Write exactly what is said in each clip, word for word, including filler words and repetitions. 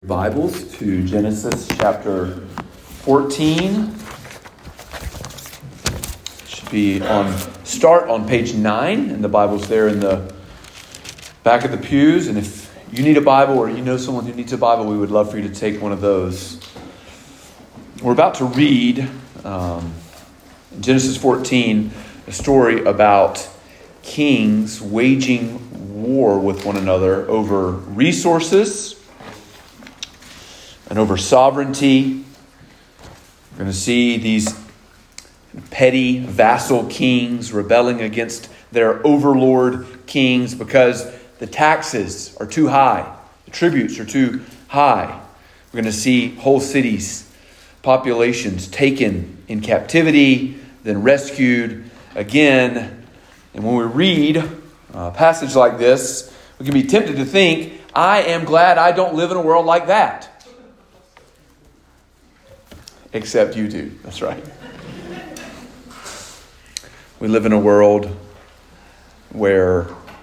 Bibles to Genesis chapter fourteen. Should be on start on page nine, and the Bible's there in the back of the pews. And if you need a Bible or you know someone who needs a Bible, we would love for you to take one of those. We're about to read um, in Genesis fourteen a story about kings waging war with one another over resources and over sovereignty. We're going to see these petty vassal kings rebelling against their overlord kings because the taxes are too high. The tributes are too high. We're going to see whole cities, populations taken in captivity, then rescued again. And when we read a passage like this, we can be tempted to think, I am glad I don't live in a world like that. Except you do. That's right. We live in a world where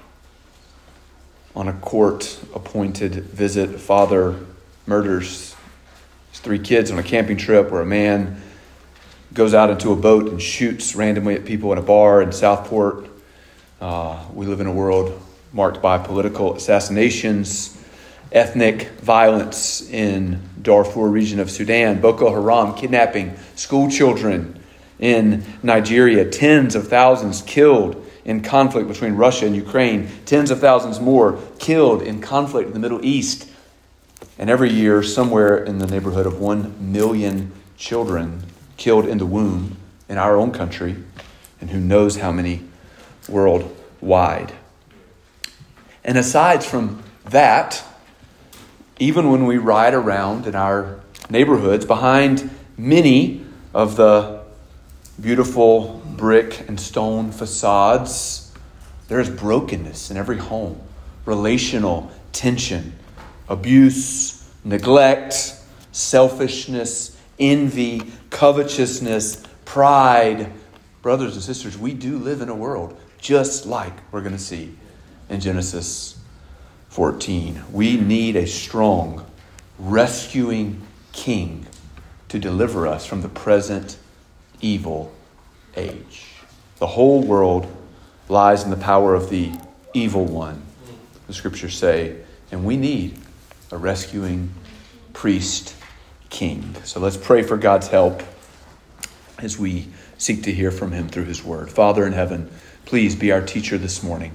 on a court-appointed visit, a father murders his three kids on a camping trip, where a man goes out into a boat and shoots randomly at people in a bar in Southport. Uh, we live in a world marked by political assassinations, ethnic violence in Darfur region of Sudan, Boko Haram kidnapping school children in Nigeria, tens of thousands killed in conflict between Russia and Ukraine, tens of thousands more killed in conflict in the Middle East, and every year somewhere in the neighborhood of one million children killed in the womb in our own country, and who knows how many worldwide. And aside from that, even when we ride around in our neighborhoods, behind many of the beautiful brick and stone facades, there is brokenness in every home, relational tension, abuse, neglect, selfishness, envy, covetousness, pride. Brothers and sisters, we do live in a world just like we're going to see in Genesis fourteen. We need a strong, rescuing king to deliver us from the present evil age. The whole world lies in the power of the evil one, the scriptures say, and we need a rescuing priest king. So let's pray for God's help as we seek to hear from him through his word. Father in heaven, please be our teacher this morning.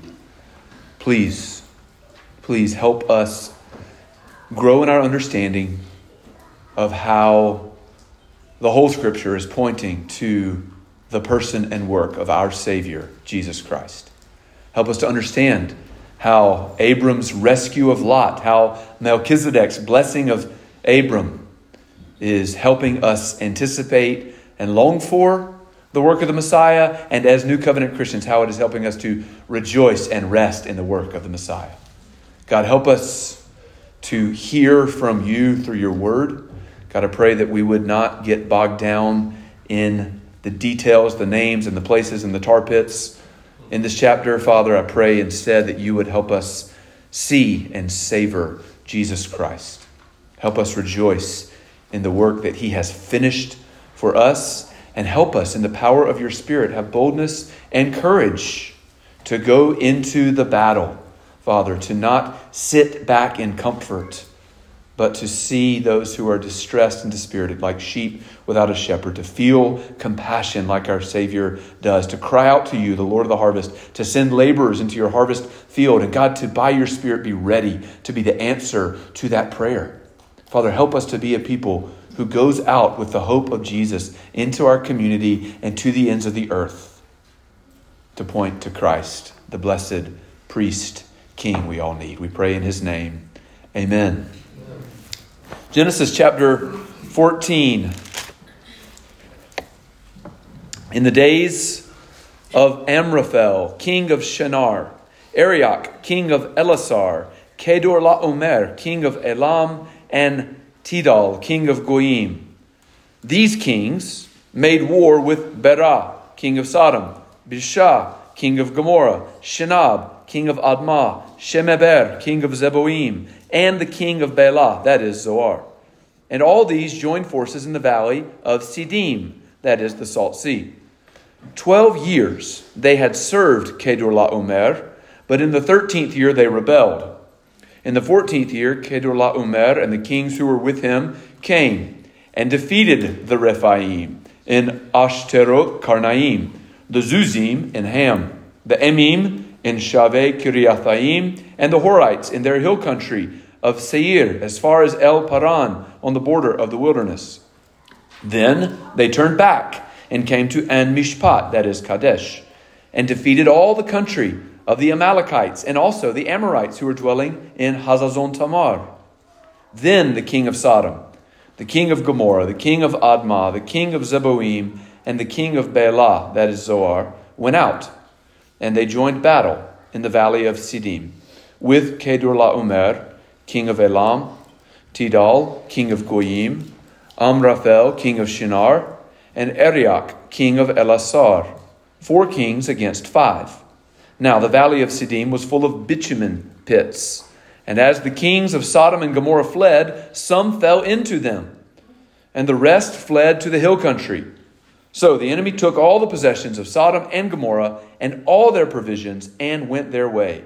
Please Please help us grow in our understanding of how the whole Scripture is pointing to the person and work of our Savior, Jesus Christ. Help us to understand how Abram's rescue of Lot, how Melchizedek's blessing of Abram is helping us anticipate and long for the work of the Messiah, and as New Covenant Christians, how it is helping us to rejoice and rest in the work of the Messiah. God, help us to hear from you through your word. God, I pray that we would not get bogged down in the details, the names and the places and the tar pits in this chapter. Father, I pray instead that you would help us see and savor Jesus Christ. Help us rejoice in the work that he has finished for us, and help us in the power of your Spirit have boldness and courage to go into the battle. Father, to not sit back in comfort, but to see those who are distressed and dispirited like sheep without a shepherd, to feel compassion like our Savior does, to cry out to you, the Lord of the harvest, to send laborers into your harvest field, and God, to by your Spirit be ready to be the answer to that prayer. Father, help us to be a people who goes out with the hope of Jesus into our community and to the ends of the earth to point to Christ, the blessed priest King we all need. We pray in his name. Amen. Genesis chapter fourteen. In the days of Amraphel, king of Shinar, Arioch, king of Elasar, Kedorlaomer, king of Elam, and Tidal, king of Goyim. These kings made war with Bera, king of Sodom, Bishah, king of Gomorrah, Shinab, king of Admah, Shemeber, king of Zeboim, and the king of Bela, that is Zoar. And all these joined forces in the valley of Siddim, that is the Salt Sea. Twelve years they had served Kedorlaomer, but in the thirteenth year they rebelled. In the fourteenth year, Kedorlaomer and the kings who were with him came and defeated the Rephaim in Ashteroth Karnaim, the Zuzim in Ham, the Emim in Shaveh Kiriathaim, and the Horites in their hill country of Seir, as far as El Paran, on the border of the wilderness. Then they turned back and came to An Mishpat, that is Kadesh, and defeated all the country of the Amalekites and also the Amorites who were dwelling in Hazazon Tamar. Then the king of Sodom, the king of Gomorrah, the king of Admah, the king of Zeboim, and the king of Bela, that is Zoar, went out, and they joined battle in the valley of Siddim with Kedorlaomer, king of Elam, Tidal, king of Goyim, Amraphel, king of Shinar, and Ariak, king of Elasar, four kings against five. Now the valley of Siddim was full of bitumen pits, and as the kings of Sodom and Gomorrah fled, some fell into them, and the rest fled to the hill country. So the enemy took all the possessions of Sodom and Gomorrah and all their provisions and went their way.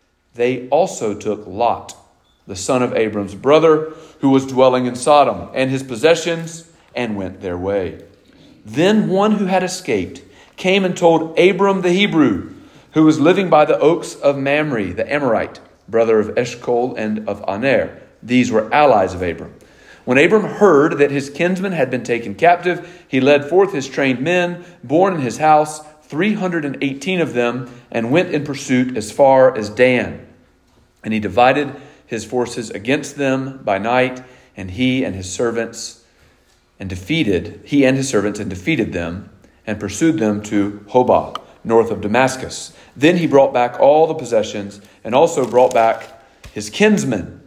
They also took Lot, the son of Abram's brother, who was dwelling in Sodom, and his possessions, and went their way. Then one who had escaped came and told Abram the Hebrew, who was living by the oaks of Mamre, the Amorite, brother of Eshcol and of Aner. These were allies of Abram. When Abram heard that his kinsman had been taken captive, he led forth his trained men, born in his house, three hundred eighteen of them, and went in pursuit as far as Dan. And he divided his forces against them by night, and he and his servants and defeated, he and his servants and defeated them, and pursued them to Hobah, north of Damascus. Then he brought back all the possessions, and also brought back his kinsman,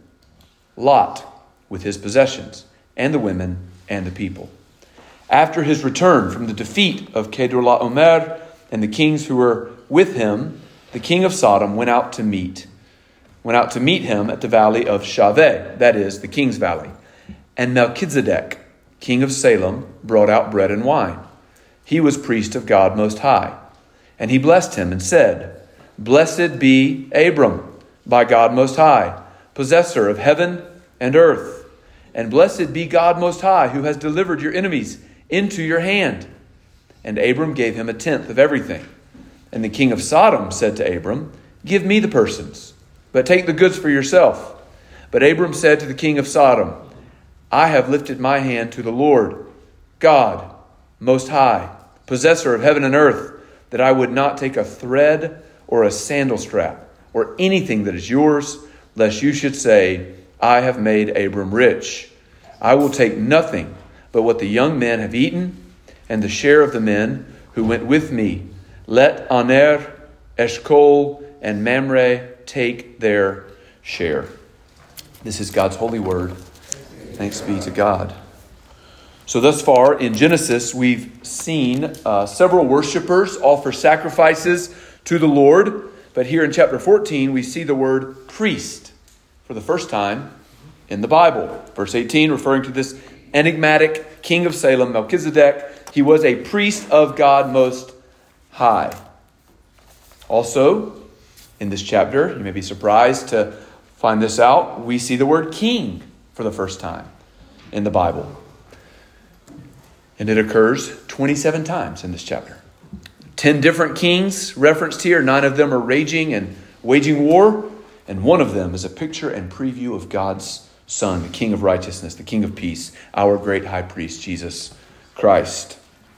Lot, with his possessions, and the women and the people. After his return from the defeat of Kedorlaomer and the kings who were with him, the king of Sodom went out to meet, went out to meet him at the valley of Shaveh, that is, the king's valley. And Melchizedek, king of Salem, brought out bread and wine. He was priest of God Most High. And he blessed him and said, Blessed be Abram, by God Most High, possessor of heaven and earth. And blessed be God Most High, who has delivered your enemies into your hand. And Abram gave him a tenth of everything. And the king of Sodom said to Abram, Give me the persons, but take the goods for yourself. But Abram said to the king of Sodom, I have lifted my hand to the Lord, God Most High, possessor of heaven and earth, that I would not take a thread or a sandal strap or anything that is yours, lest you should say, I have made Abram rich. I will take nothing but what the young men have eaten and the share of the men who went with me. Let Aner, Eshcol, and Mamre take their share. This is God's holy word. Thanks be to God. So thus far in Genesis, we've seen uh, several worshipers offer sacrifices to the Lord. But here in chapter fourteen, we see the word priest for the first time in the Bible. Verse eighteen, referring to this enigmatic king of Salem, Melchizedek. He was a priest of God Most High. Also, in this chapter, you may be surprised to find this out, we see the word king for the first time in the Bible. And it occurs twenty-seven times in this chapter. Ten different kings referenced here. Nine of them are raging and waging war. And one of them is a picture and preview of God's Son, the King of righteousness, the King of peace, our great high priest, Jesus Christ.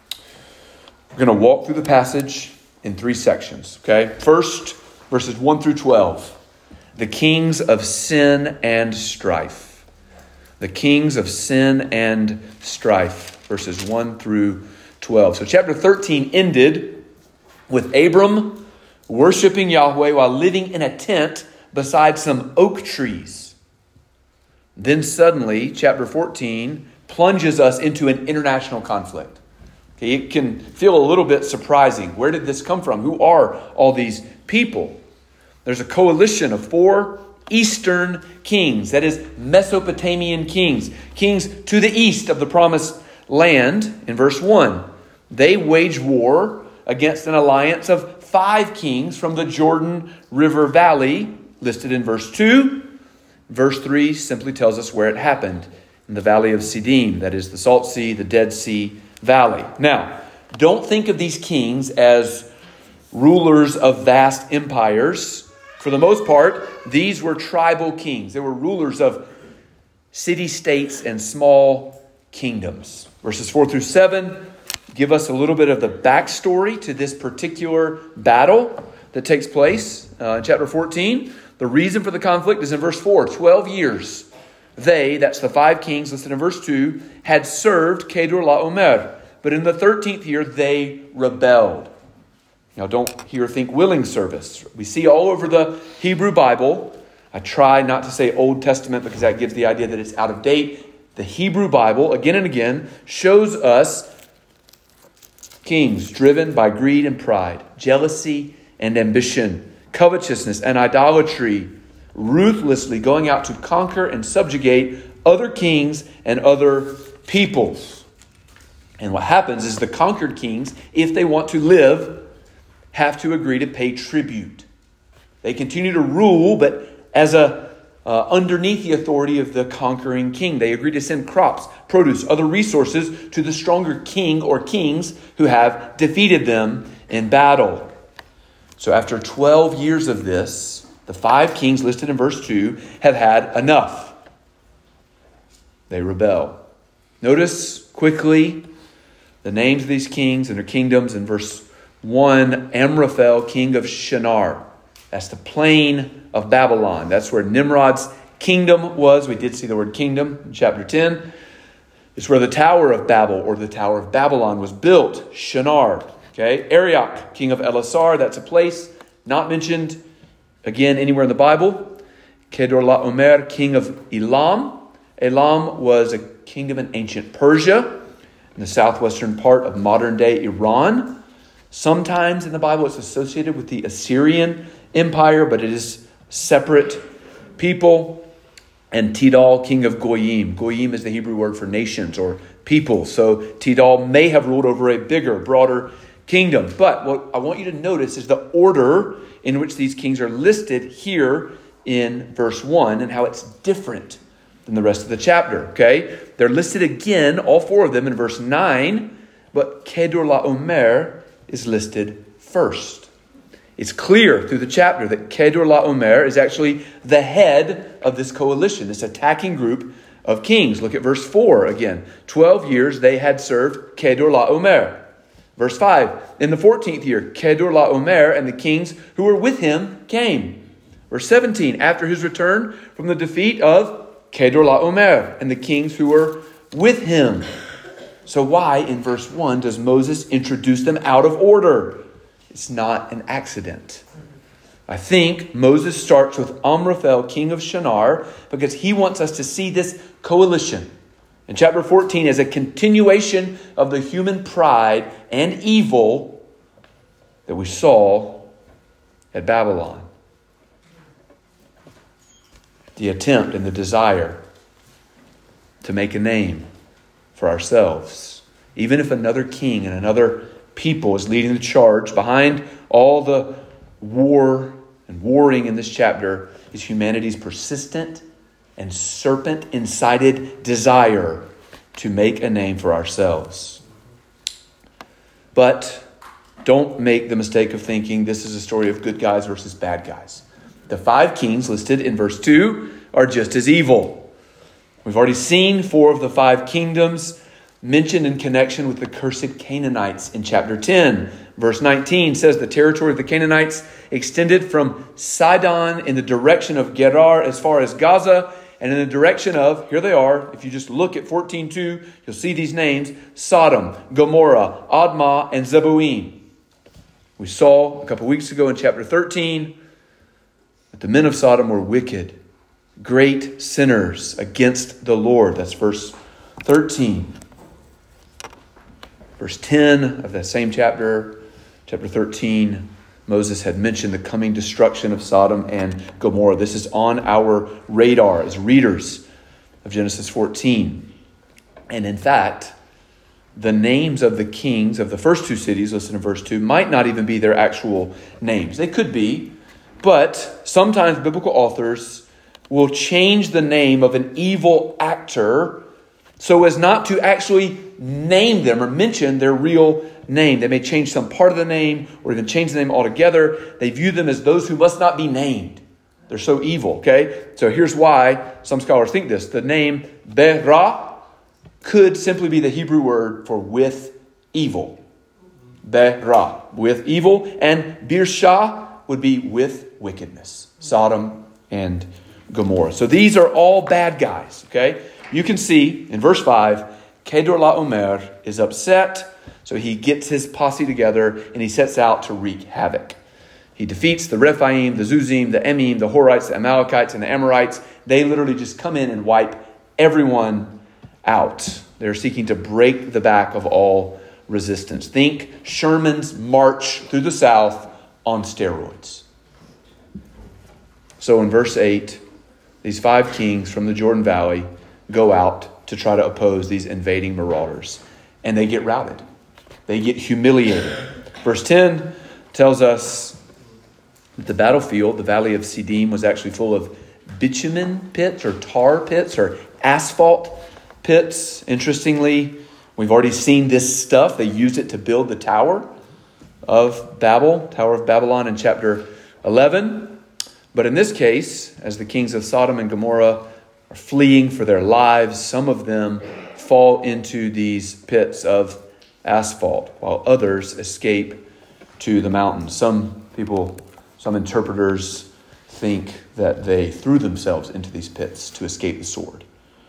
We're going to walk through the passage in three sections. Okay. First, verses one through twelve. The kings of sin and strife. The kings of sin and strife. Verses one through twelve. So chapter thirteen ended with Abram worshiping Yahweh while living in a tent beside some oak trees. Then suddenly, chapter fourteen plunges us into an international conflict. Okay, it can feel a little bit surprising. Where did this come from? Who are all these people? There's a coalition of four eastern kings, that is Mesopotamian kings, kings to the east of the promised land. In verse one, they wage war against an alliance of five kings from the Jordan River Valley, listed in verse two. Verse three simply tells us where it happened, in the valley of Siddim, that is the Salt Sea, the Dead Sea Valley. Now, don't think of these kings as rulers of vast empires. For the most part, these were tribal kings. They were rulers of city-states and small kingdoms. Verses four through seven give us a little bit of the backstory to this particular battle that takes place uh, in chapter fourteen. The reason for the conflict is in verse four. Twelve years they, that's the five kings listed in verse two, had served Kedorlaomer. But in the thirteenth year, they rebelled. Now, don't hear think willing service. We see all over the Hebrew Bible. I try not to say Old Testament because that gives the idea that it's out of date. The Hebrew Bible, again and again, shows us kings driven by greed and pride, jealousy and ambition, covetousness and idolatry, ruthlessly going out to conquer and subjugate other kings and other peoples. And what happens is the conquered kings, if they want to live, have to agree to pay tribute. They continue to rule, but as a uh, underneath the authority of the conquering king. They agree to send crops, produce, other resources to the stronger king or kings who have defeated them in battle. So after twelve years of this, the five kings listed in verse two have had enough. They rebel. Notice quickly the names of these kings and their kingdoms. In verse one, Amraphel, king of Shinar. That's the plain of Babylon. That's where Nimrod's kingdom was. We did see the word kingdom in chapter ten. It's where the Tower of Babel or the Tower of Babylon was built. Shinar. Okay, Arioch, king of Elasar. That's a place not mentioned again anywhere in the Bible. Kedorlaomer, king of Elam. Elam was a kingdom in ancient Persia, in the southwestern part of modern-day Iran. Sometimes in the Bible it's associated with the Assyrian Empire, but it is separate people. And Tidal, king of Goyim. Goyim is the Hebrew word for nations or people. So Tidal may have ruled over a bigger, broader kingdom. But what I want you to notice is the order in which these kings are listed here in verse one and how it's different than the rest of the chapter. Okay, they're listed again, all four of them, in verse nine, but Kedorlaomer is listed first. It's clear through the chapter that Kedorlaomer is actually the head of this coalition, this attacking group of kings. Look at verse four again. Twelve years they had served Kedorlaomer. Verse five, in the fourteenth year, Kedorlaomer and the kings who were with him came. Verse seventeen, after his return from the defeat of Kedorlaomer and the kings who were with him. So why, in verse one, does Moses introduce them out of order? It's not an accident. I think Moses starts with Amraphel, king of Shinar, because he wants us to see this coalition in chapter fourteen as a continuation of the human pride and evil that we saw at Babylon. The attempt and the desire to make a name for ourselves. Even if another king and another people is leading the charge, behind all the war and warring in this chapter is humanity's persistent and serpent-incited desire to make a name for ourselves. But don't make the mistake of thinking this is a story of good guys versus bad guys. The five kings listed in verse two are just as evil. We've already seen four of the five kingdoms mentioned in connection with the cursed Canaanites in chapter ten. Verse nineteen says the territory of the Canaanites extended from Sidon in the direction of Gerar as far as Gaza, and in the direction of, here they are, if you just look at fourteen two, you'll see these names, Sodom, Gomorrah, Admah, and Zeboim. We saw a couple weeks ago in chapter thirteen that the men of Sodom were wicked, great sinners against the Lord. That's verse thirteen. Verse ten of that same chapter, chapter thirteen, Moses had mentioned the coming destruction of Sodom and Gomorrah. This is on our radar as readers of Genesis fourteen. And in fact, the names of the kings of the first two cities, listen to verse two, might not even be their actual names. They could be, but sometimes biblical authors will change the name of an evil actor so as not to actually name them or mention their real name. They may change some part of the name or even change the name altogether. They view them as those who must not be named. They're so evil, okay? So here's why some scholars think this. The name Berah could simply be the Hebrew word for with evil. Berah, with evil. And Birsha would be with wickedness. Sodom and Gomorrah. So these are all bad guys, okay? You can see in verse five, Kedorlaomer is upset, so he gets his posse together and he sets out to wreak havoc. He defeats the Rephaim, the Zuzim, the Emim, the Horites, the Amalekites, and the Amorites. They literally just come in and wipe everyone out. They're seeking to break the back of all resistance. Think Sherman's march through the south on steroids. So in verse eight, these five kings from the Jordan Valley go out to try to oppose these invading marauders. And they get routed. They get humiliated. Verse ten tells us that the battlefield, the valley of Siddim, was actually full of bitumen pits or tar pits or asphalt pits. Interestingly, we've already seen this stuff. They used it to build the Tower of Babel, Tower of Babylon in chapter eleven. But in this case, as the kings of Sodom and Gomorrah are fleeing for their lives, some of them fall into these pits of asphalt, while others escape to the mountains. Some people, some interpreters think that they threw themselves into these pits to escape the sword.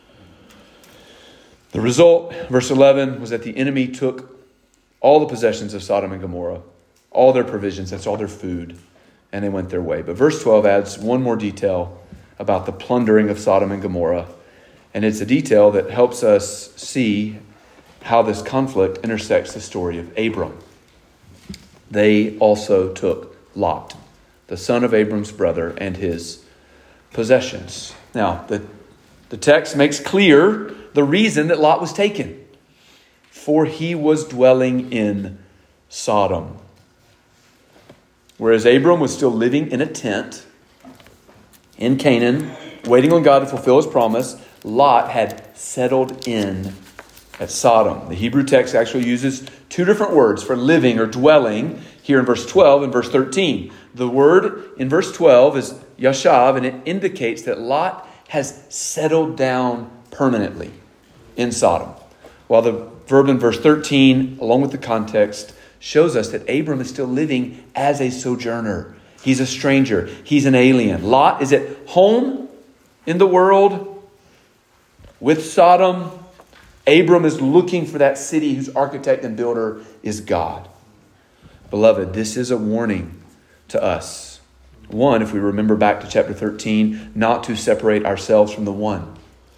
The result, verse eleven, was that the enemy took all the possessions of Sodom and Gomorrah, all their provisions, that's all their food, and they went their way. But verse twelve adds one more detail about the plundering of Sodom and Gomorrah. And it's a detail that helps us see how this conflict intersects the story of Abram. They also took Lot, the son of Abram's brother, and his possessions. Now, the, the text makes clear the reason that Lot was taken. For he was dwelling in Sodom. Whereas Abram was still living in a tent in Canaan, waiting on God to fulfill his promise, Lot had settled in at Sodom. The Hebrew text actually uses two different words for living or dwelling here in verse twelve and verse thirteen. The word in verse twelve is yashav, and it indicates that Lot has settled down permanently in Sodom. While the verb in verse thirteen, along with the context, shows us that Abram is still living as a sojourner. He's a stranger. He's an alien. Lot is at home in the world with Sodom. Abram is looking for that city whose architect and builder is God. Beloved, this is a warning to us. One, if we remember back to chapter thirteen, not to separate ourselves from the one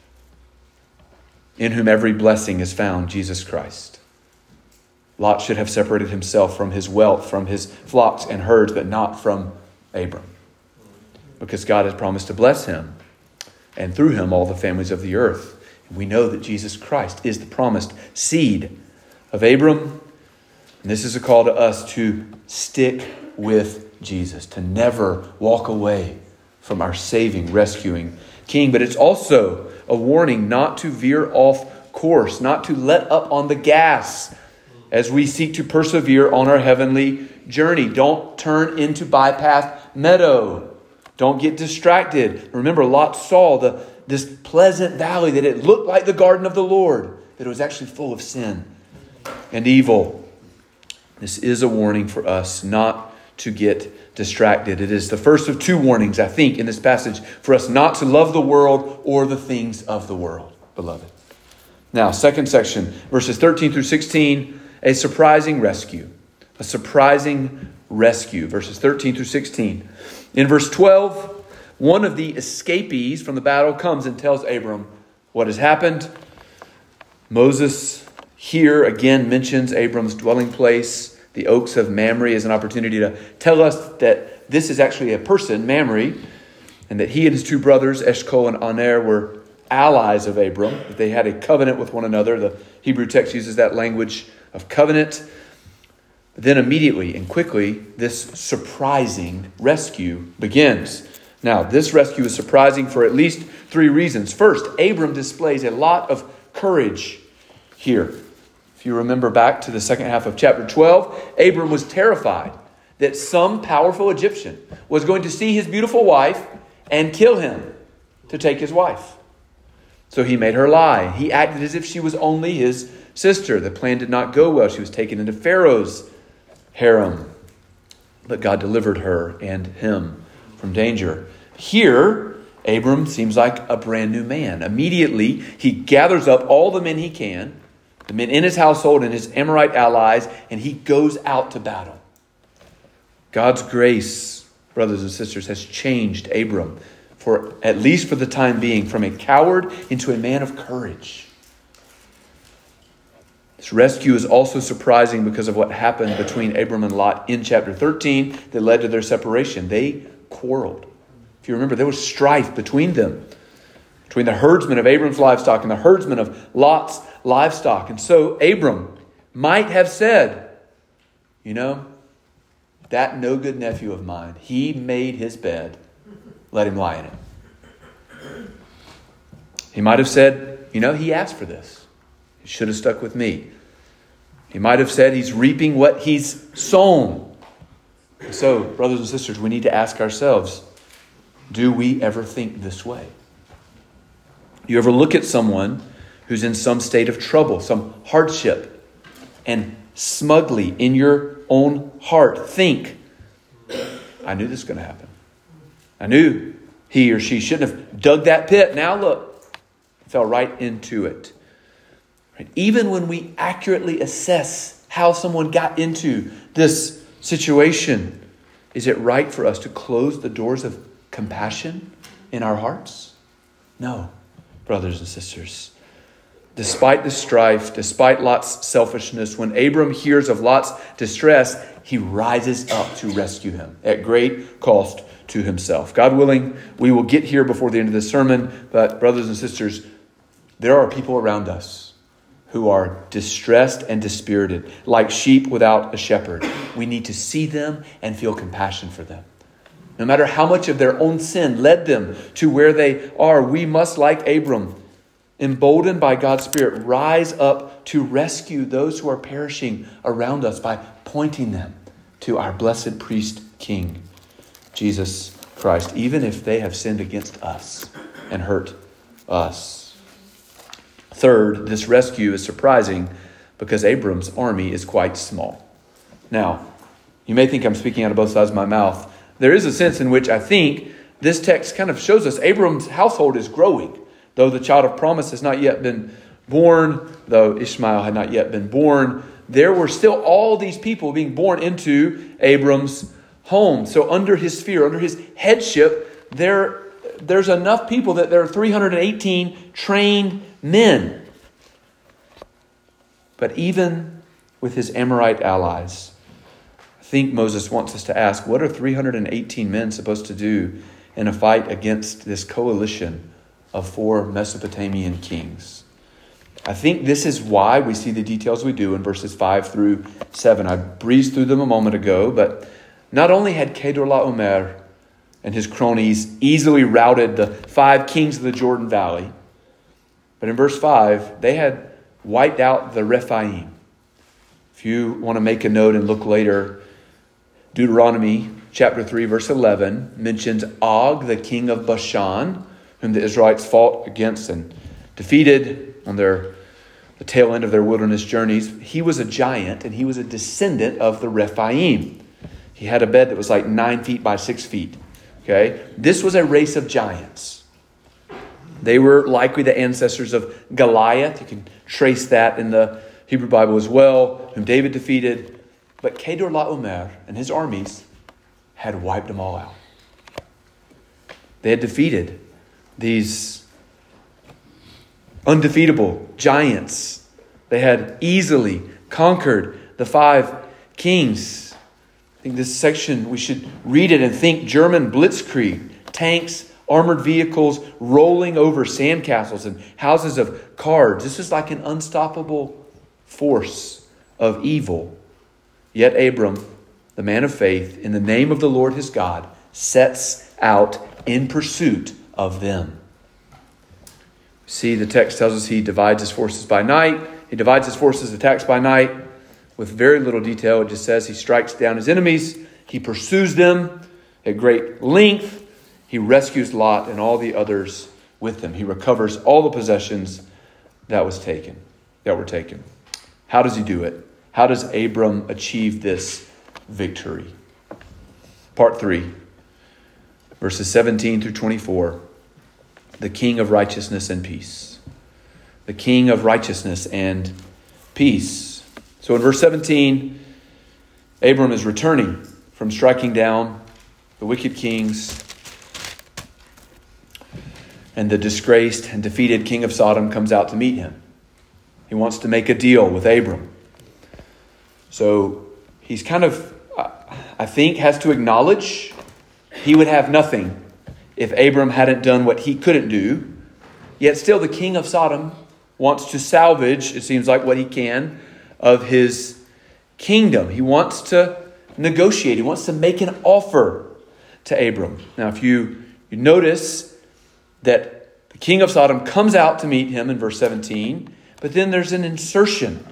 in whom every blessing is found, Jesus Christ. Lot should have separated himself from his wealth, from his flocks and herds, but not from Abram. Because God has promised to bless him, and through him all the families of the earth. And we know that Jesus Christ is the promised seed of Abram. And this is a call to us to stick with Jesus, to never walk away from our saving, rescuing King. But it's also a warning not to veer off course, not to let up on the gas as we seek to persevere on our heavenly journey. Don't turn into bypath meadow. Don't get distracted. Remember, Lot saw the, this pleasant valley that it looked like the garden of the Lord, that it was actually full of sin and evil. This is a warning for us not to get distracted. It is the first of two warnings, I think, in this passage for us not to love the world or the things of the world, beloved. Now, second section, verses thirteen through sixteen, a surprising rescue. A surprising rescue. Verses thirteen through sixteen. In verse twelve, one of the escapees from the battle comes and tells Abram what has happened. Moses here again mentions Abram's dwelling place, The oaks of Mamre is an opportunity to tell us that this is actually a person, Mamre, and that he and his two brothers, Eshcol and Aner, were allies of Abram. That they had a covenant with one another. The Hebrew text uses that language of covenant. Then immediately and quickly, this surprising rescue begins. Now, this rescue is surprising for at least three reasons. First, Abram displays a lot of courage here. If you remember back to the second half of chapter twelve, Abram was terrified that some powerful Egyptian was going to see his beautiful wife and kill him to take his wife. So he made her lie. He acted as if she was only his sister. The plan did not go well. She was taken into Pharaoh's harem. But God delivered her and him from danger. Here, Abram seems like a brand new man. Immediately, he gathers up all the men he can, the men in his household and his Amorite allies, and he goes out to battle. God's grace, brothers and sisters, has changed Abram, for at least for the time being, from a coward into a man of courage. This rescue is also surprising because of what happened between Abram and Lot in chapter thirteen that led to their separation. They quarreled. If you remember, there was strife between them, between the herdsmen of Abram's livestock and the herdsmen of Lot's livestock. And so Abram might have said, you know, that no good nephew of mine, he made his bed. Let him lie in it. He might have said, you know, he asked for this. He should have stuck with me. He might have said he's reaping what he's sown. So, brothers and sisters, we need to ask ourselves, do we ever think this way? You ever look at someone who's in some state of trouble, some hardship, and smugly in your own heart think, I knew this was going to happen. I knew he or she shouldn't have dug that pit. Now look, fell right into it. Right? Even when we accurately assess how someone got into this situation, is it right for us to close the doors of compassion in our hearts? No, brothers and sisters. Despite the strife, despite Lot's selfishness, when Abram hears of Lot's distress, he rises up to rescue him at great cost to himself. God willing, we will get here before the end of this sermon. But brothers and sisters, there are people around us who are distressed and dispirited, like sheep without a shepherd. We need to see them and feel compassion for them. No matter how much of their own sin led them to where they are, we must, like Abram, emboldened by God's Spirit, rise up to rescue those who are perishing around us by pointing them to our blessed priest King, Jesus Christ, even if they have sinned against us and hurt us. Third, this rescue is surprising because Abram's army is quite small. Now, you may think I'm speaking out of both sides of my mouth. There is a sense in which I think this text kind of shows us Abram's household is growing. Though the child of promise has not yet been born, though Ishmael had not yet been born, there were still all these people being born into Abram's home. So under his sphere, under his headship, there, there's enough people that there are three hundred eighteen trained men. But even with his Amorite allies, I think Moses wants us to ask, what are three hundred eighteen men supposed to do in a fight against this coalition of four Mesopotamian kings? I think this is why we see the details we do in verses five through seven. I breezed through them a moment ago, but not only had Kedorlaomer and his cronies easily routed the five kings of the Jordan Valley, but in verse five, they had wiped out the Rephaim. If you want to make a note and look later, Deuteronomy chapter three, verse eleven mentions Og, the king of Bashan, whom the Israelites fought against and defeated on their the tail end of their wilderness journeys. He was a giant, and he was a descendant of the Rephaim. He had a bed that was like nine feet by six feet. Okay, this was a race of giants. They were likely the ancestors of Goliath. You can trace that in the Hebrew Bible as well, whom David defeated. But Kedorlaomer and his armies had wiped them all out. They had defeated these undefeatable giants. They had easily conquered the five Kings. I think this section, we should read it and think German blitzkrieg, tanks, armored vehicles rolling over sandcastles and houses of cards. This is like an unstoppable force of evil. Yet Abram, the man of faith, in the name of the Lord his God, sets out in pursuit of them. See, the text tells us he divides his forces by night. He divides his forces, attacks by night with very little detail. It just says he strikes down his enemies. He pursues them at great length. He rescues Lot and all the others with him. He recovers all the possessions that was taken, that were taken. How does he do it? How does Abram achieve this victory? Part three, verses seventeen through twenty-four. The King of righteousness and peace. The King of righteousness and peace. So in verse seventeen, Abram is returning from striking down the wicked kings. And the disgraced and defeated king of Sodom comes out to meet him. He wants to make a deal with Abram. So he's kind of, I think, has to acknowledge he would have nothing if Abram hadn't done what he couldn't do. Yet still the king of Sodom wants to salvage, it seems like, what he can of his kingdom. He wants to negotiate. He wants to make an offer to Abram. Now, if you, you notice that the king of Sodom comes out to meet him in verse seventeen, but then there's an insertion.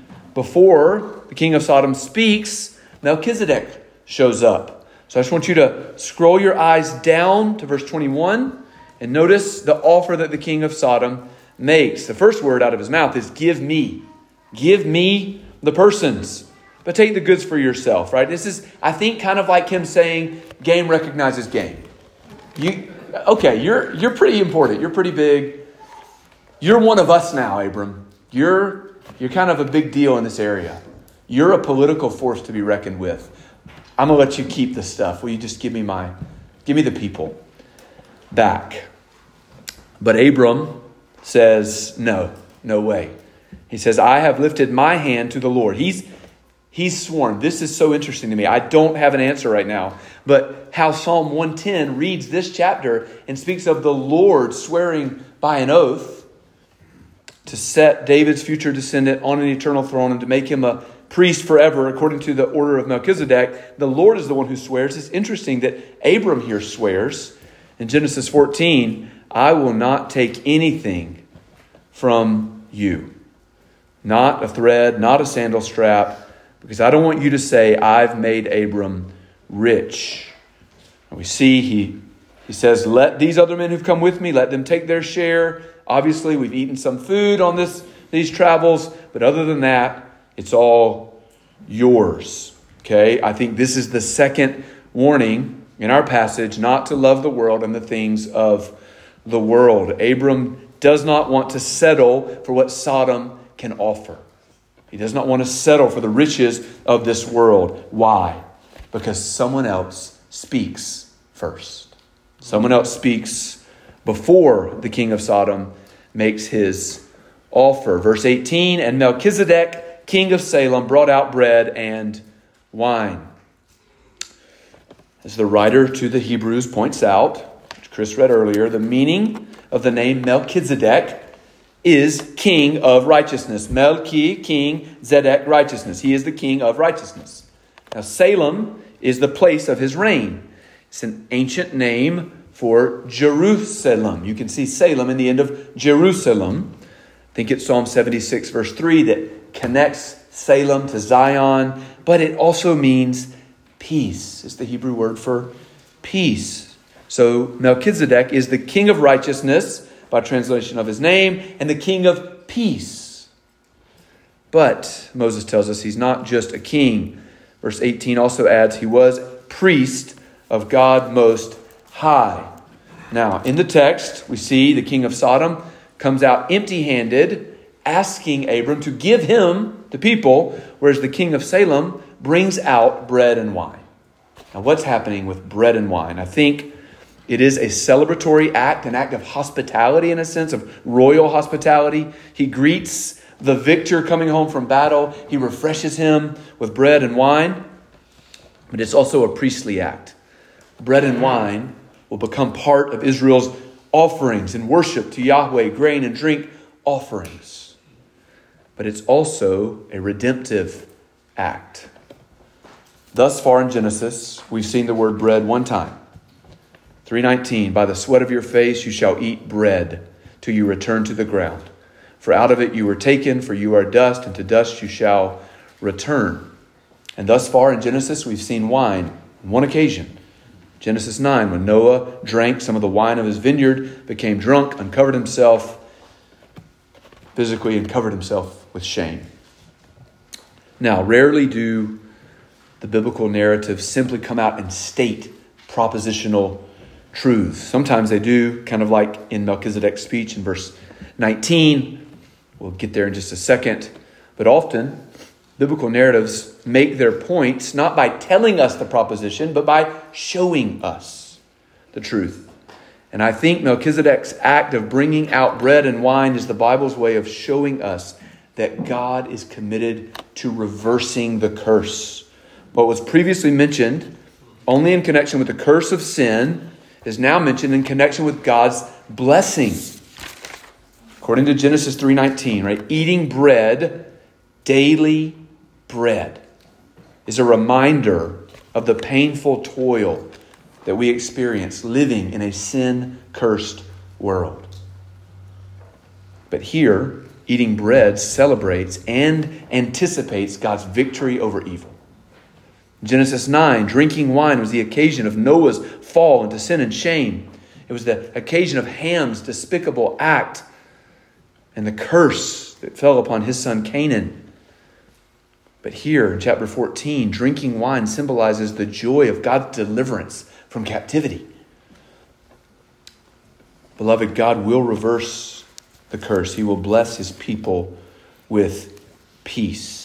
Before the king of Sodom speaks, Melchizedek shows up. So I just want you to scroll your eyes down to verse twenty-one and notice the offer that the king of Sodom makes. The first word out of his mouth is give me. Give me the persons, but take the goods for yourself, right? This is, I think, kind of like him saying, game recognizes game. You, okay, you're you're pretty important. You're pretty big. You're one of us now, Abram. You're you're kind of a big deal in this area. You're a political force to be reckoned with. I'm gonna let you keep the stuff. Will you just give me my, give me the people back? But Abram says, no, no way. He says, I have lifted my hand to the Lord. He's He's sworn. This is so interesting to me. I don't have an answer right now. But how Psalm one ten reads this chapter and speaks of the Lord swearing by an oath to set David's future descendant on an eternal throne and to make him a priest forever according to the order of Melchizedek. The Lord is the one who swears. It's interesting that Abram here swears in Genesis fourteen, I will not take anything from you. Not a thread, not a sandal strap. Because I don't want you to say, I've made Abram rich. And we see he, he says, let these other men who've come with me, let them take their share. Obviously, we've eaten some food on this these travels. But other than that, it's all yours. Okay, I think this is the second warning in our passage, not to love the world and the things of the world. Abram does not want to settle for what Sodom can offer. He does not want to settle for the riches of this world. Why? Because someone else speaks first. Someone else speaks before the king of Sodom makes his offer. Verse eighteen, and Melchizedek, king of Salem, brought out bread and wine. As the writer to the Hebrews points out, which Chris read earlier, the meaning of the name Melchizedek is king of righteousness. Melchi, king, Zedek, righteousness. He is the king of righteousness. Now, Salem is the place of his reign. It's an ancient name for Jerusalem. You can see Salem in the end of Jerusalem. I think it's Psalm seventy-six, verse three, that connects Salem to Zion. But it also means peace. It's the Hebrew word for peace. So Melchizedek is the king of righteousness, by translation of his name, and the king of peace. But Moses tells us he's not just a king. Verse eighteen also adds he was priest of God Most High. Now, in the text, we see the king of Sodom comes out empty-handed, asking Abram to give him the people, whereas the king of Salem brings out bread and wine. Now, what's happening with bread and wine? I think it is a celebratory act, an act of hospitality in a sense, of royal hospitality. He greets the victor coming home from battle. He refreshes him with bread and wine. But it's also a priestly act. Bread and wine will become part of Israel's offerings and worship to Yahweh, grain and drink offerings. But it's also a redemptive act. Thus far in Genesis, we've seen the word bread one time. three nineteen, by the sweat of your face you shall eat bread till you return to the ground. For out of it you were taken, for you are dust, and to dust you shall return. And thus far in Genesis, we've seen wine on one occasion. Genesis nine, when Noah drank some of the wine of his vineyard, became drunk, uncovered himself physically, and covered himself with shame. Now, rarely do the biblical narratives simply come out and state propositional truths. Sometimes they do, kind of like in Melchizedek's speech in verse nineteen. We'll get there in just a second. But often, biblical narratives make their points not by telling us the proposition, but by showing us the truth. And I think Melchizedek's act of bringing out bread and wine is the Bible's way of showing us that God is committed to reversing the curse. What was previously mentioned only in connection with the curse of sin is now mentioned in connection with God's blessing. According to Genesis three nineteen, right? Eating bread, daily bread, is a reminder of the painful toil that we experience living in a sin-cursed world. But here, eating bread celebrates and anticipates God's victory over evil. Genesis nine, drinking wine was the occasion of Noah's fall into sin and shame. It was the occasion of Ham's despicable act and the curse that fell upon his son Canaan. But here in chapter fourteen, drinking wine symbolizes the joy of God's deliverance from captivity. Beloved, God will reverse the curse. He will bless his people with peace.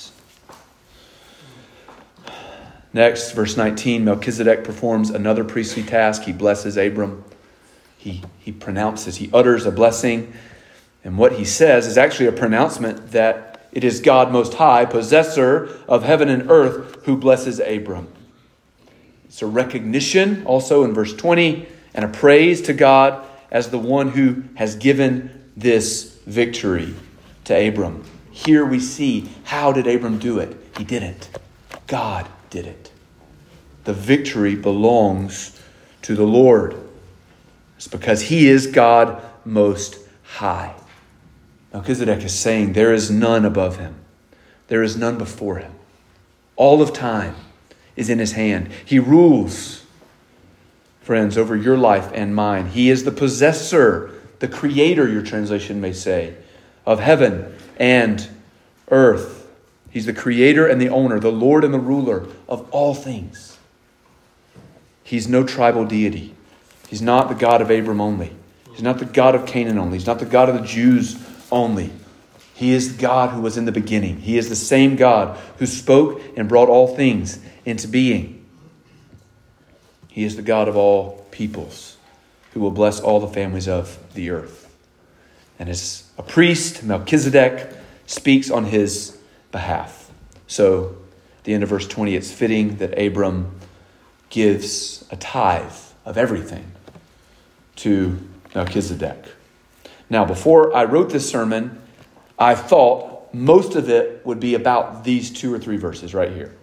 Next, verse nineteen, Melchizedek performs another priestly task. He blesses Abram. He, he pronounces, he utters a blessing. And what he says is actually a pronouncement that it is God Most High, possessor of heaven and earth, who blesses Abram. It's a recognition also in verse twenty and a praise to God as the one who has given this victory to Abram. Here we see, how did Abram do it? He didn't. God did it. The victory belongs to the Lord. It's because he is God Most High. Melchizedek is saying there is none above him. There is none before him. All of time is in his hand. He rules, friends, over your life and mine. He is the possessor, the creator, your translation may say, of heaven and earth. He's the creator and the owner, the Lord and the ruler of all things. He's no tribal deity. He's not the God of Abram only. He's not the God of Canaan only. He's not the God of the Jews only. He is the God who was in the beginning. He is the same God who spoke and brought all things into being. He is the God of all peoples who will bless all the families of the earth. And as a priest, Melchizedek speaks on his behalf. So, at the end of verse twenty, it's fitting that Abram gives a tithe of everything to Melchizedek. Now, before I wrote this sermon, I thought most of it would be about these two or three verses right here.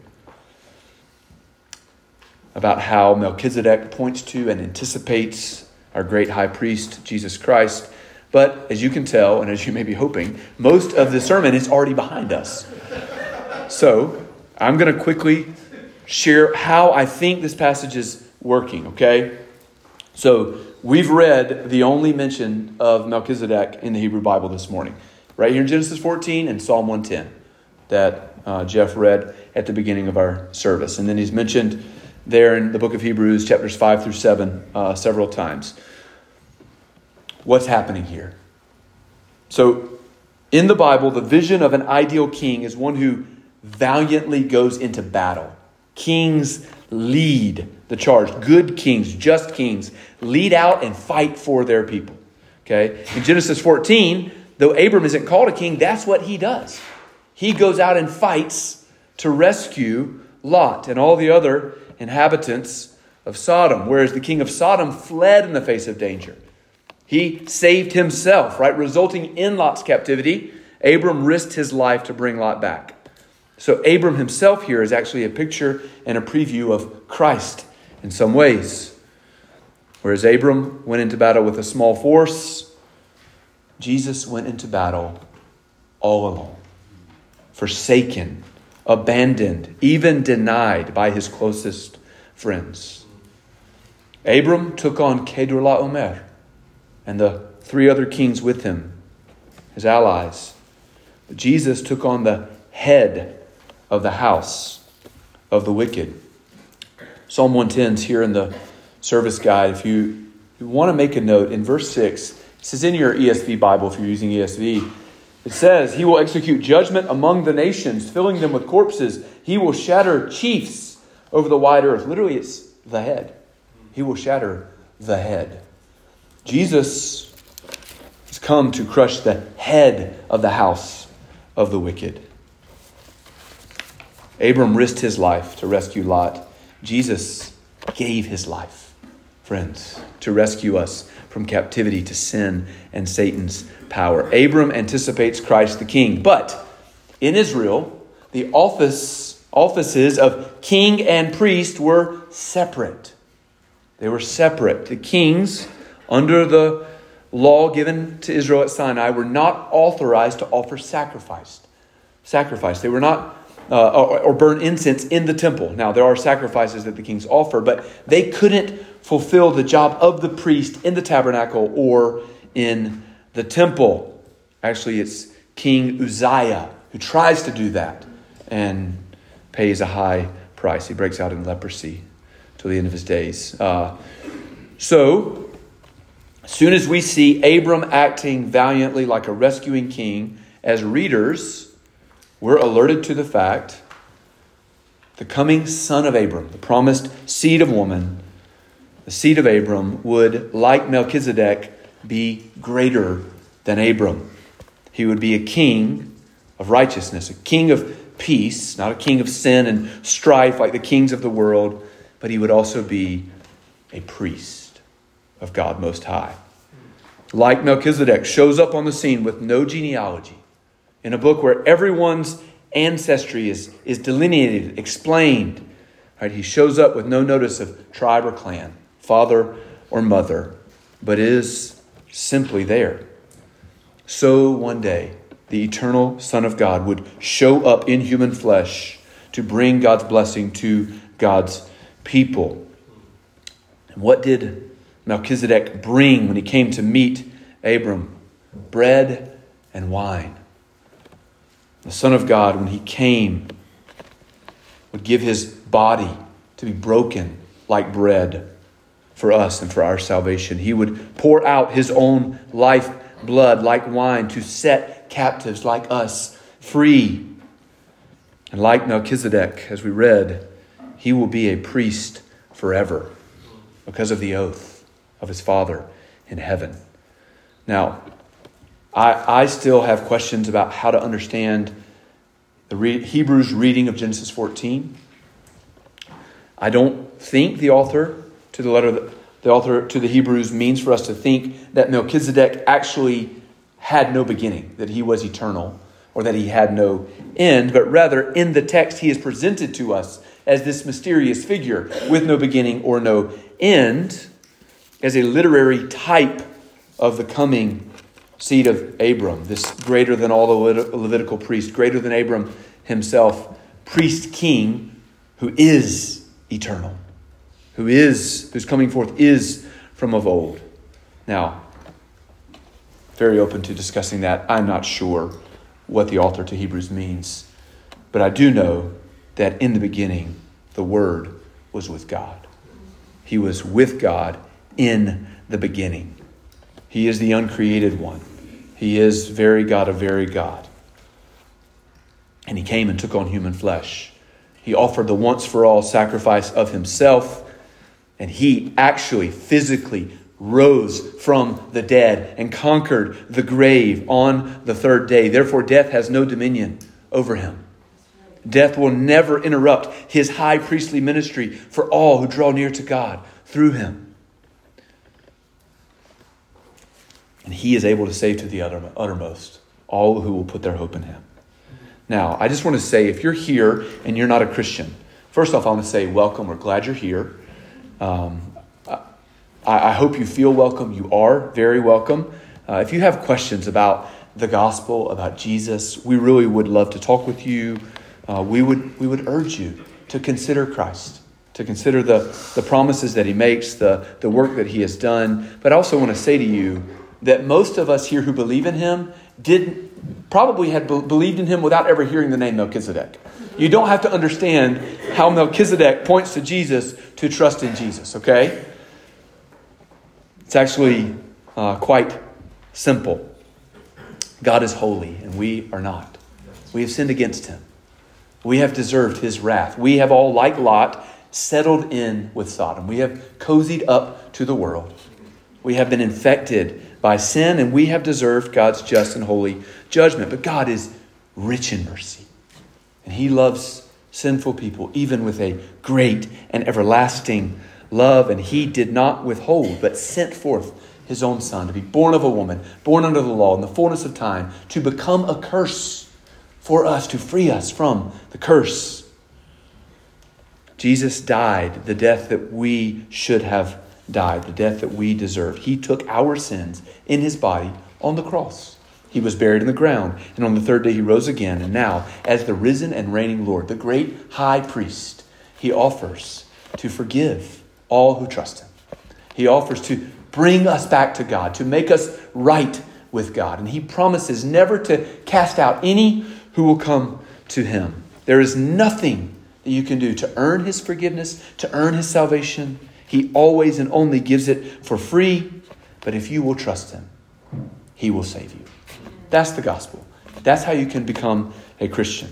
About how Melchizedek points to and anticipates our great high priest, Jesus Christ. But as you can tell, and as you may be hoping, most of the sermon is already behind us. So I'm going to quickly share how I think this passage is working, okay? So we've read the only mention of Melchizedek in the Hebrew Bible this morning. Right here in Genesis fourteen and Psalm one ten that uh, Jeff read at the beginning of our service. And then he's mentioned there in the book of Hebrews, chapters five through seven, uh, several times. What's happening here? So, in the Bible, the vision of an ideal king is one who valiantly goes into battle. Kings lead the charge. Good kings, just kings, lead out and fight for their people. Okay? In Genesis fourteen, though Abram isn't called a king, that's what he does. He goes out and fights to rescue Lot and all the other inhabitants of Sodom, whereas the king of Sodom fled in the face of danger. He saved himself, right? Resulting in Lot's captivity, Abram risked his life to bring Lot back. So Abram himself here is actually a picture and a preview of Christ in some ways. Whereas Abram went into battle with a small force, Jesus went into battle all alone, forsaken, abandoned, even denied by his closest friends. Abram took on Kedorlaomer and the three other kings with him, his allies. But Jesus took on the head of the house of the wicked. Psalm one ten is here in the service guide. If you, you want to make a note, in verse six, this is in your E S V Bible if you're using E S V. It says, he will execute judgment among the nations, filling them with corpses. He will shatter chiefs over the wide earth. Literally, it's the head. He will shatter the head. Jesus has come to crush the head of the house of the wicked. Abram risked his life to rescue Lot. Jesus gave his life, friends, to rescue us from captivity to sin and Satan's power. Abram anticipates Christ the King. But in Israel, the office, offices of king and priest were separate. They were separate. The kings, under the law given to Israel at Sinai, were not authorized to offer sacrifice. Sacrifice. They were not, uh, or, or burn incense in the temple. Now, there are sacrifices that the kings offer, but they couldn't fulfill the job of the priest in the tabernacle or in the temple. Actually, it's King Uzziah who tries to do that and pays a high price. He breaks out in leprosy till the end of his days. Uh, so, as soon as we see Abram acting valiantly like a rescuing king, as readers, we're alerted to the fact the coming son of Abram, the promised seed of woman, the seed of Abram would, like Melchizedek, be greater than Abram. He would be a king of righteousness, a king of peace, not a king of sin and strife like the kings of the world, but he would also be a priest of God Most High. Like Melchizedek, shows up on the scene with no genealogy, in a book where everyone's ancestry is, is delineated, explained. Right? He shows up with no notice of tribe or clan, father or mother, but is simply there. So one day, the eternal Son of God would show up in human flesh to bring God's blessing to God's people. And what did Melchizedek bring when he came to meet Abram? Bread and wine. The Son of God, when he came, would give his body to be broken like bread for us and for our salvation. He would pour out his own life blood like wine to set captives like us free. And like Melchizedek, as we read, he will be a priest forever because of the oath of his Father in heaven. Now, I, I still have questions about how to understand the re- Hebrews reading of Genesis fourteen. I don't think the author to the letter, the author to the Hebrews means for us to think that Melchizedek actually had no beginning, that he was eternal, or that he had no end, but rather in the text he is presented to us as this mysterious figure with no beginning or no end, as a literary type of the coming seed of Abram, this greater than all the Levitical priest, greater than Abram himself, priest king who is eternal, who is, whose coming forth is from of old. Now, very open to discussing that. I'm not sure what the author to Hebrews means, but I do know that in the beginning, the Word was with God. He was with God in the beginning. He is the uncreated one. He is very God of very God. And he came and took on human flesh. He offered the once for all sacrifice of himself. And he actually physically rose from the dead and conquered the grave on the third day. Therefore, death has no dominion over him. Death will never interrupt his high priestly ministry for all who draw near to God through him. And he is able to save to the uttermost all who will put their hope in him. Now, I just want to say, if you're here and you're not a Christian, first off, I want to say welcome. We're glad you're here. Um, I, I hope you feel welcome. You are very welcome. Uh, if you have questions about the gospel, about Jesus, we really would love to talk with you. Uh, we would we would urge you to consider Christ, to consider the, the promises that he makes, the, the work that he has done. But I also want to say to you that most of us here who believe in him didn't probably had be- believed in him without ever hearing the name Melchizedek. You don't have to understand how Melchizedek points to Jesus to trust in Jesus, okay? It's actually uh, quite simple. God is holy and we are not. We have sinned against him. We have deserved his wrath. We have all, like Lot, settled in with Sodom. We have cozied up to the world. We have been infected by sin, and we have deserved God's just and holy judgment. But God is rich in mercy, and he loves sinful people, even with a great and everlasting love. And he did not withhold, but sent forth his own Son to be born of a woman, born under the law in the fullness of time, to become a curse for us, to free us from the curse. Jesus died the death that we should have died, the death that we deserved. He took our sins in his body on the cross. He was buried in the ground, and on the third day he rose again. And now, as the risen and reigning Lord, the great high priest, he offers to forgive all who trust him. He offers to bring us back to God, to make us right with God. And he promises never to cast out any who will come to him. There is nothing that you can do to earn his forgiveness, to earn his salvation. He always and only gives it for free. But if you will trust him, he will save you. That's the gospel. That's how you can become a Christian.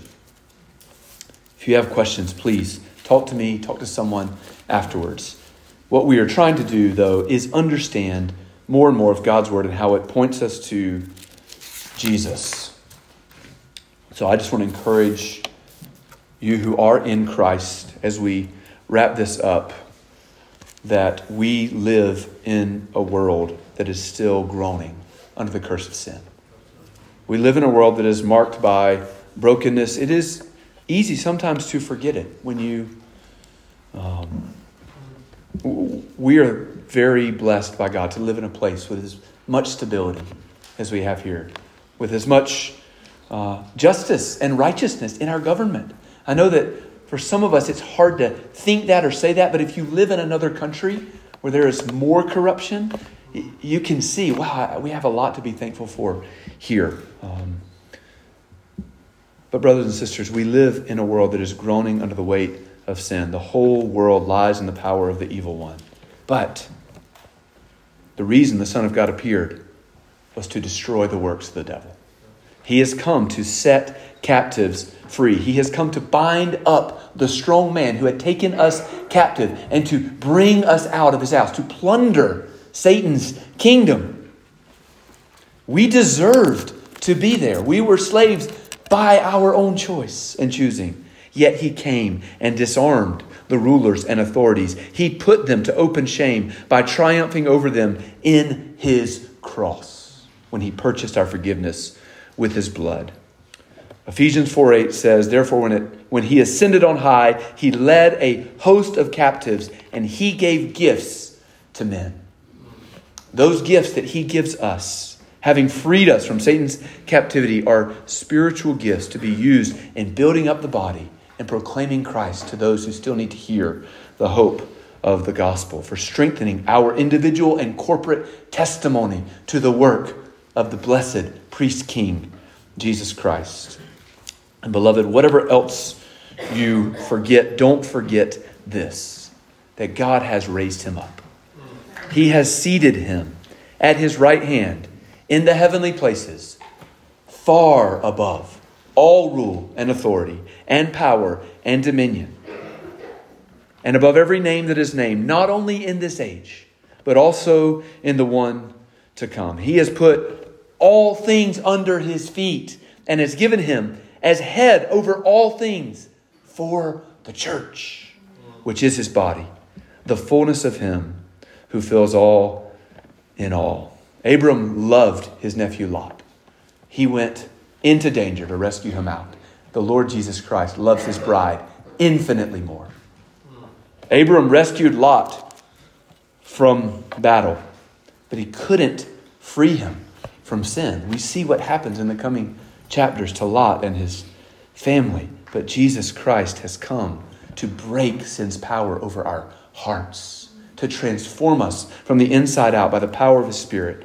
If you have questions, please talk to me, talk to someone afterwards. What we are trying to do, though, is understand more and more of God's word and how it points us to Jesus. So I just want to encourage you who are in Christ, as we wrap this up, that we live in a world that is still groaning under the curse of sin. We live in a world that is marked by brokenness. It is easy sometimes to forget it when you... Um, we are very blessed by God to live in a place with as much stability as we have here, with as much uh, justice and righteousness in our government. I know that for some of us it's hard to think that or say that, but if you live in another country where there is more corruption, you can see, wow, we have a lot to be thankful for here. Um, but brothers and sisters, we live in a world that is groaning under the weight of sin. The whole world lies in the power of the evil one. But the reason the Son of God appeared was to destroy the works of the devil. He has come to set captives free. He has come to bind up the strong man who had taken us captive and to bring us out of his house, to plunder Satan's kingdom. We deserved to be there. We were slaves by our own choice and choosing. Yet he came and disarmed the rulers and authorities. He put them to open shame by triumphing over them in his cross when he purchased our forgiveness with his blood. Ephesians four eight says, therefore, when, it, when he ascended on high, he led a host of captives and he gave gifts to men. Those gifts that he gives us, having freed us from Satan's captivity, are spiritual gifts to be used in building up the body and proclaiming Christ to those who still need to hear the hope of the gospel, for strengthening our individual and corporate testimony to the work of the blessed priest king, Jesus Christ. And beloved, whatever else you forget, don't forget this, that God has raised him up. He has seated him at his right hand in the heavenly places, far above all rule and authority and power and dominion, and above every name that is named, not only in this age, but also in the one to come. He has put all things under his feet and has given him as head over all things for the church, which is his body, the fullness of him who fills all in all. Abram loved his nephew Lot. He went into danger to rescue him out. The Lord Jesus Christ loves his bride infinitely more. Abram rescued Lot from battle, but he couldn't free him from sin. We see what happens in the coming chapters to Lot and his family. But Jesus Christ has come to break sin's power over our hearts, to transform us from the inside out by the power of his Spirit,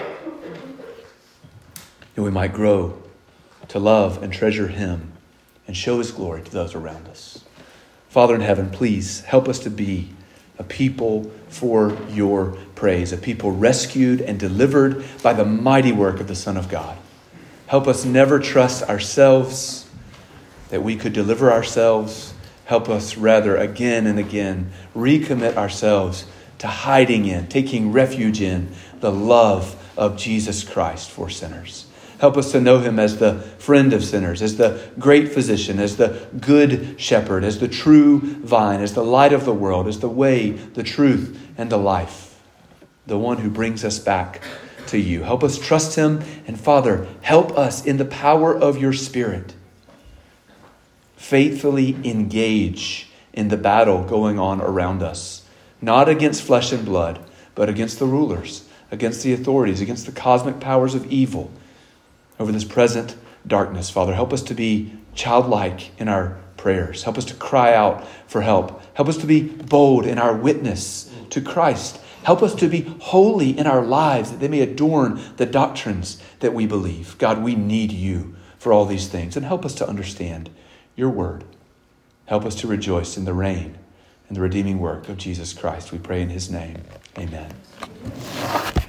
that we might grow to love and treasure him and show his glory to those around us. Father in heaven, please help us to be a people for your praise, a people rescued and delivered by the mighty work of the Son of God. Help us never trust ourselves, that we could deliver ourselves. Help us rather again and again recommit ourselves to hiding in, taking refuge in the love of Jesus Christ for sinners. Help us to know him as the friend of sinners, as the great physician, as the good shepherd, as the true vine, as the light of the world, as the way, the truth, and the life, the one who brings us back to you. Help us trust him. And Father, help us in the power of your Spirit faithfully engage in the battle going on around us, not against flesh and blood, but against the rulers, against the authorities, against the cosmic powers of evil over this present darkness. Father, help us to be childlike in our prayers. Help us to cry out for help. Help us to be bold in our witness to Christ. Help us to be holy in our lives, that they may adorn the doctrines that we believe. God, we need you for all these things. And help us to understand your word. Help us to rejoice in the reign and the redeeming work of Jesus Christ. We pray in his name. Amen.